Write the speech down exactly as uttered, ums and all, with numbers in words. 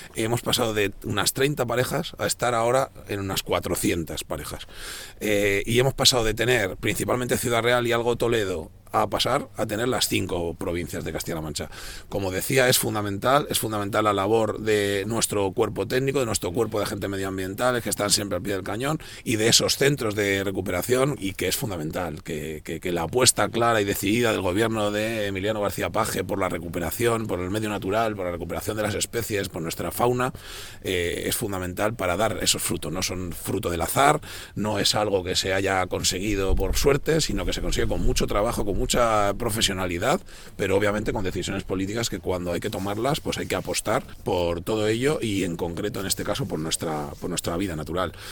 hemos pasado de unas treinta parejas a estar ahora en unas cuatrocientas parejas. Eh, y hemos pasado de tener principalmente Ciudad Real y algo Toledo a pasar a tener las cinco provincias de Castilla-La Mancha. Como decía, es fundamental, es fundamental la labor de nuestro cuerpo técnico, de nuestro cuerpo de agentes medioambientales que están siempre al pie del cañón y de esos centros de recuperación, y que es fundamental que, que, que la apuesta clara y decidida del gobierno de Emiliano García Paje por la recuperación, por el medio natural, por la recuperación de las especies, por nuestra fauna, eh, es fundamental para dar esos frutos. No son fruto del azar, no es algo que se haya conseguido por suerte, sino que se consigue con mucho trabajo, con mucha profesionalidad, pero obviamente con decisiones políticas que cuando hay que tomarlas, pues hay que apostar por todo ello y en concreto en este caso por nuestra, por nuestra vida natural.